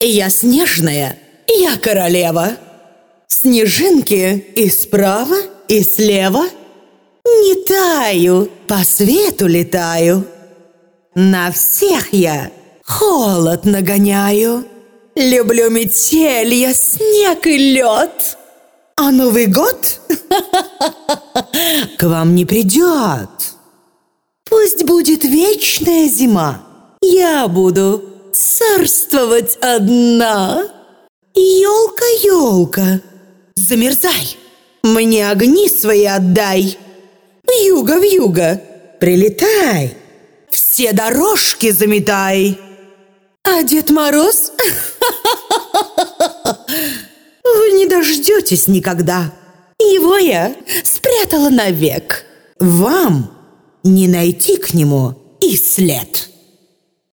Я снежная, я королева. Снежинки и справа, и слева. Не таю, по свету летаю. На всех я холод нагоняю. Люблю метель я, снег и лед. А Новый год к вам не придет. Пусть будет вечная зима. Я буду царствовать одна. Ёлка, ёлка, замерзай, мне огни свои отдай. Вьюга, прилетай, все дорожки заметай. А Дед Мороз, вы не дождетесь никогда. Его я спрятала навек. Вам не найти к нему и след.